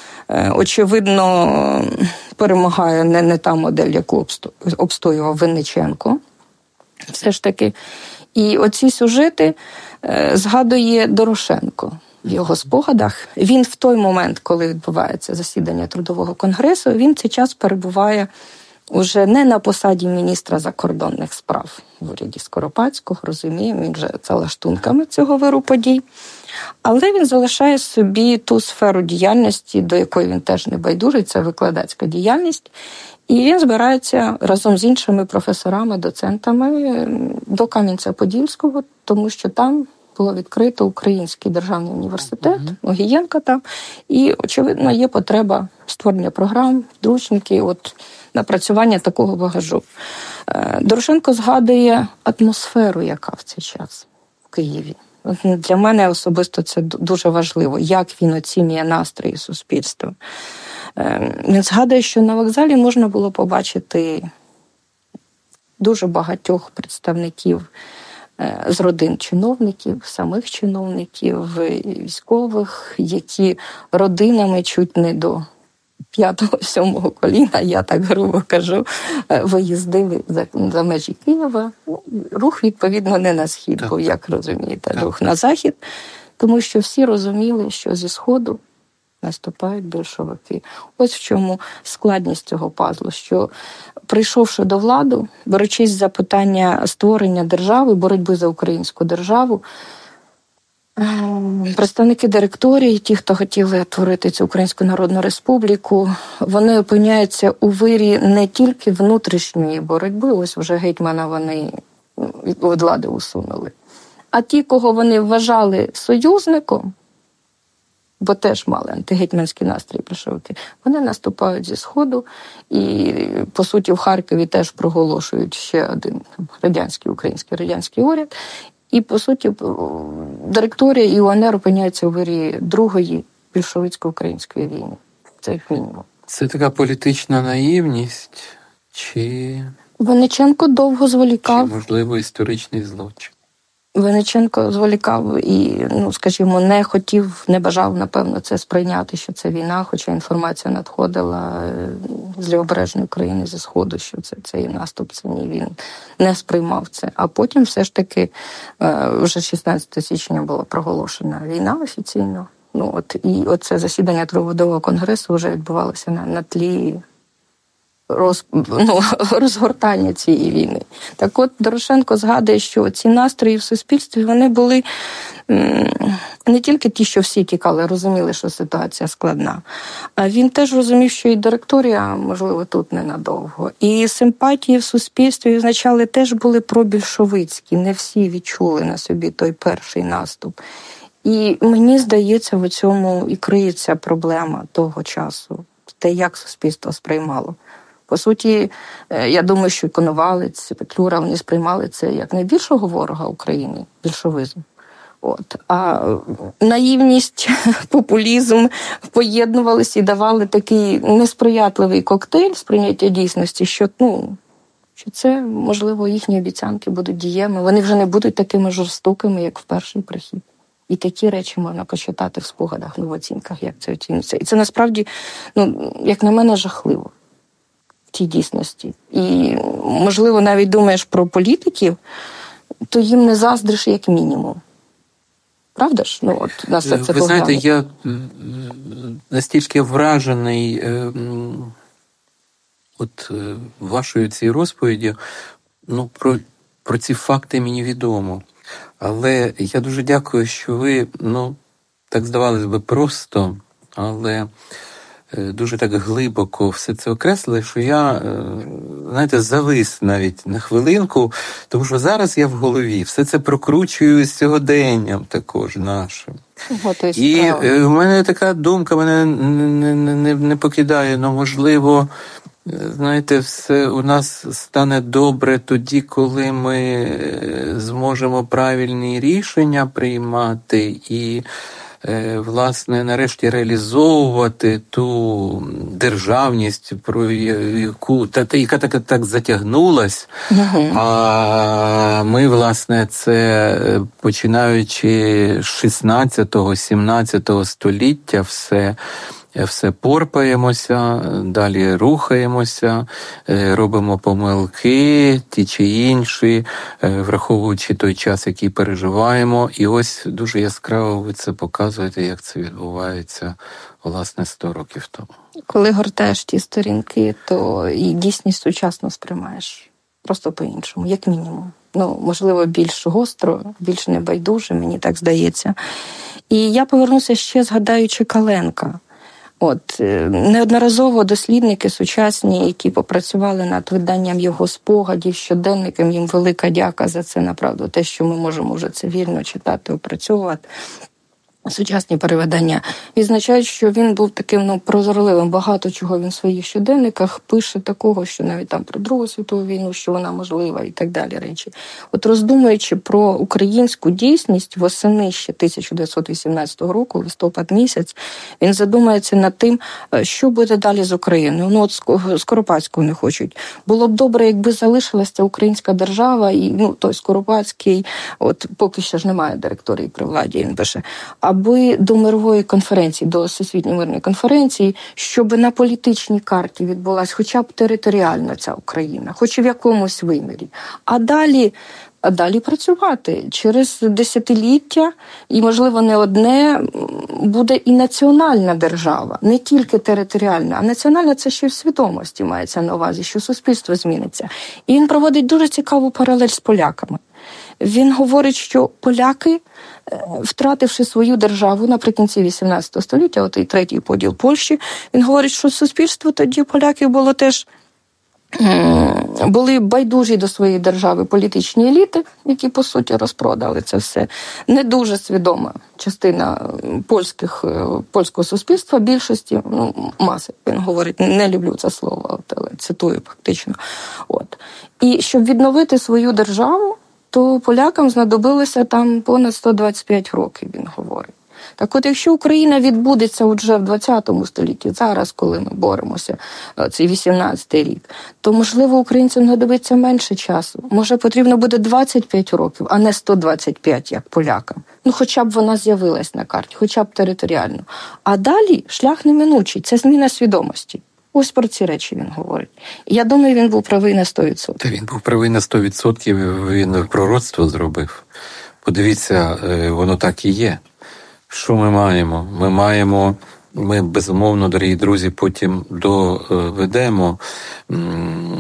Очевидно, перемагає не та модель, яку обстоював Винниченко. Все ж таки. І оці сюжети згадує Дорошенко в його спогадах. Він в той момент, коли відбувається засідання Трудового конгресу, він цей час перебуває уже не на посаді міністра закордонних справ в уряді Скоропадського, розуміємо, він вже за лаштунками цього виру подій. Але він залишає собі ту сферу діяльності, до якої він теж не байдужий, це викладацька діяльність. І він збирається разом з іншими професорами, доцентами до Кам'янця-Подільського, тому що там було відкрито Український державний університет, Огієнка там, і, очевидно, є потреба створення програм, підручників, напрацювання такого багажу. Дорошенко згадує атмосферу, яка в цей час в Києві. Для мене особисто це дуже важливо, як він оцінює настрої суспільства. Він згадує, що на вокзалі можна було побачити дуже багатьох представників з родин чиновників, самих чиновників, військових, які родинами чуть не до 5-7 коліна, я так грубо кажу, виїздили за межі Києва. Рух, відповідно, не на схід, бо, як розумієте, рух на захід, тому що всі розуміли, що зі сходу наступають більшовики. Ось в чому складність цього пазлу, що прийшовши до влади, беручись за питання створення держави, боротьби за українську державу, представники директорії, ті, хто хотіли творити цю Українську Народну Республіку, вони опиняються у вирі не тільки внутрішньої боротьби, ось вже гетьмана вони від влади усунули, а ті, кого вони вважали союзником, бо теж мали антигетьманські настрої більшовики, вони наступають зі Сходу і, по суті, в Харкові теж проголошують ще один український уряд. І, по суті, директорія і УНР опиняються у вирі другої більшовицько-української війни. Це як мінімум. Це така політична наївність? Чи Винниченко довго зволікав. Чи, можливо, історичний злочин? Винниченко зволікав і, скажімо, не хотів, не бажав, напевно, це сприйняти, що це війна, хоча інформація надходила з Лівобережної України, зі Сходу, що це є наступ, це ні, він не сприймав це. А потім все ж таки вже 16 січня була проголошена війна офіційно. І оце засідання Трудового конгресу вже відбувалося на тлі розгортання цієї війни. Так от Дорошенко згадує, що ці настрої в суспільстві, вони були не тільки ті, що всі тікали, розуміли, що ситуація складна, а він теж розумів, що і директорія, можливо, тут ненадовго. І симпатії в суспільстві, означали, теж були пробільшовицькі, не всі відчули на собі той перший наступ. І мені здається, в цьому і криється проблема того часу, те, як суспільство сприймало. По суті, я думаю, що Коновалець, Петлюра, вони сприймали це як найбільшого ворога України – більшовизм. А наївність, популізм поєднувалися і давали такий несприятливий коктейль сприйняття дійсності, що це, можливо, їхні обіцянки будуть дієвими. Вони вже не будуть такими жорстокими, як в перший прихід. І такі речі можна почитати в спогадах, в оцінках, як це оцінюється. І це насправді, як на мене, жахливо в тій дійсності. І, можливо, навіть думаєш про політиків, то їм не заздриш як мінімум. Правда ж? На все це ви знаєте, я настільки вражений вашою цією розповіддю, про ці факти мені відомо. Але я дуже дякую, що ви, так здавалось би, просто, але дуже так глибоко все це окреслили, що я, завис навіть на хвилинку, тому що зараз я в голові все це прокручую з сьогоденням також нашим. І в мене така думка, мене не покидає, можливо, все у нас стане добре тоді, коли ми зможемо правильні рішення приймати і, власне, нарешті реалізовувати ту державність, про яка так затягнулась. А ми, власне, це починаючи з 16-17 століття все порпаємося, далі рухаємося, робимо помилки, ті чи інші, враховуючи той час, який переживаємо. І ось дуже яскраво ви це показуєте, як це відбувається, власне, 100 років тому. Коли гортаєш ті сторінки, то і дійсність сучасно сприймаєш. Просто по-іншому, як мінімум. Можливо, більш гостро, більш небайдуже, мені так здається. І я повернуся ще, згадаючи Каленка. Неодноразово дослідники сучасні, які попрацювали над виданням його спогадів, щоденником, їм велика дяка за це, направду, те, що ми можемо вже це вільно читати, опрацьовувати. Сучасні перевидання відзначають, що він був таким прозорливим. Багато чого він в своїх щоденниках пише такого, що навіть там про Другу світову війну, що вона можлива і так далі речі. Роздумуючи про українську дійсність восени ще 1918 року, листопад місяць, він задумається над тим, що буде далі з Україною. Скоропадського не хочуть. Було б добре, якби залишилася українська держава і той Скоропадський, поки що ж немає директорії при владі, він пише, аби до мирової конференції, до Всесвітньої мирної конференції, щоб на політичній карті відбулася хоча б територіально ця Україна, хоч і в якомусь вимірі. А далі працювати. Через десятиліття, і, можливо, не одне, буде і національна держава, не тільки територіальна, а національна – це ще й в свідомості мається на увазі, що суспільство зміниться. І він проводить дуже цікаву паралель з поляками. Він говорить, що поляки, втративши свою державу наприкінці 18 століття, і третій поділ Польщі, він говорить, що суспільство тоді поляків було теж були байдужі до своєї держави політичні еліти, які, по суті, розпродали це все. Не дуже свідома частина польського суспільства, більшості, маси, він говорить, не люблю це слово, але цитую фактично. І щоб відновити свою державу, то полякам знадобилося там понад 125 років, він говорить. Так якщо Україна відбудеться вже в 20 столітті, зараз, коли ми боремося, цей 18-й рік, то, можливо, українцям знадобиться менше часу. Може, потрібно буде 25 років, а не 125, як полякам. Хоча б вона з'явилась на карті, хоча б територіально. А далі шлях неминучий, це зміна свідомості. Ось про ці речі він говорить. І я думаю, він був правий на 100%. Та він був правий на 100%, він пророцтво зробив. Подивіться, воно так і є. Що ми маємо? Ми, безумовно, дорогі друзі, потім доведемо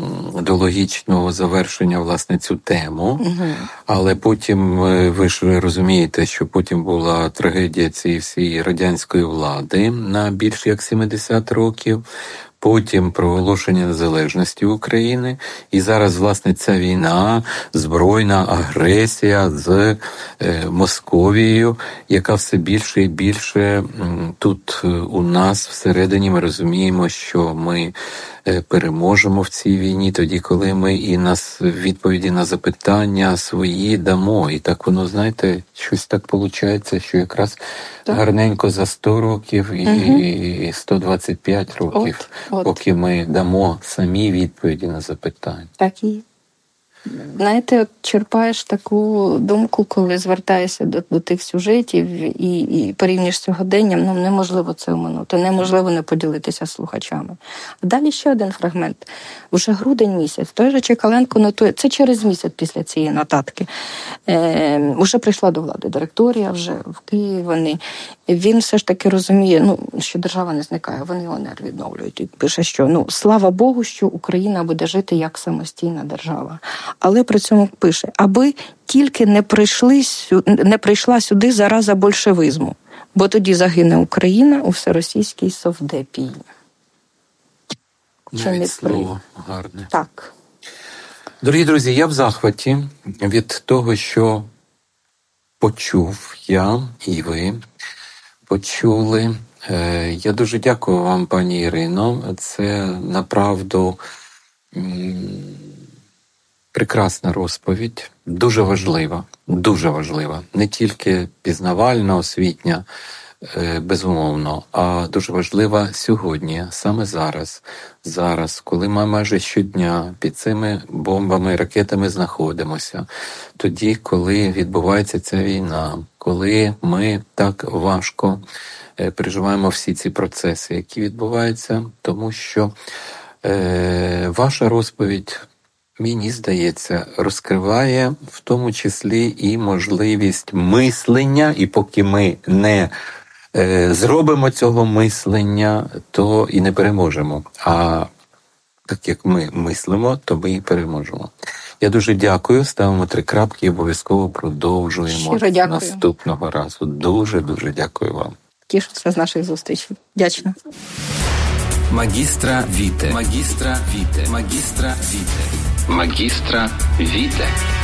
до логічного завершення, власне, цю тему. Але потім, ви ж розумієте, що потім була трагедія цієї всієї радянської влади на більш як 70 років. Потім проголошення незалежності України, і зараз, власне, ця війна, збройна агресія з Московією, яка все більше і більше тут у нас всередині ми розуміємо, що ми переможемо в цій війні тоді, коли ми і нас відповіді на запитання свої дамо. І так воно, знаєте, щось так виходить, що якраз гарненько за 100 років і 125 років, поки ми дамо самі відповіді на запитання. Так і. Знаєте, от черпаєш таку думку, коли звертаєшся до тих сюжетів і порівнюєш з сьогоденням, неможливо це оминути, неможливо не поділитися з слухачами. А далі ще один фрагмент. Уже грудень місяць, той же Чекаленко нотує, це через місяць після цієї нотатки, вже прийшла до влади директорія, вже в Києві він все ж таки розуміє, що держава не зникає, вони ОНР відновлюють. І пише, що слава Богу, що Україна буде жити як самостійна держава. Але при цьому пише, аби тільки не прийшла сюди зараза большевизму, бо тоді загине Україна у всеросійській совдепії. Навіть слово гарне. Так. Дорогі друзі, я в захваті від того, що почув я і ви почули. Я дуже дякую вам, пані Ірино. Це, направду, прекрасна розповідь, дуже важлива. Не тільки пізнавальна, освітня, безумовно, а дуже важлива сьогодні, саме зараз, коли ми майже щодня під цими бомбами, ракетами знаходимося, тоді, коли відбувається ця війна, коли ми так важко переживаємо всі ці процеси, які відбуваються, тому що ваша розповідь, мені здається, розкриває в тому числі і можливість мислення, і поки ми не зробимо цього мислення, то і не переможемо. А так як ми мислимо, то ми і переможемо. Я дуже дякую, ставимо 3 крапки і обов'язково продовжуємо наступного разу. Дуже дякую вам. Тішуся з наших зустрічей. Дячна. Магістра Віте. Магістра Віте. Магістра Віте. Магістра Віте.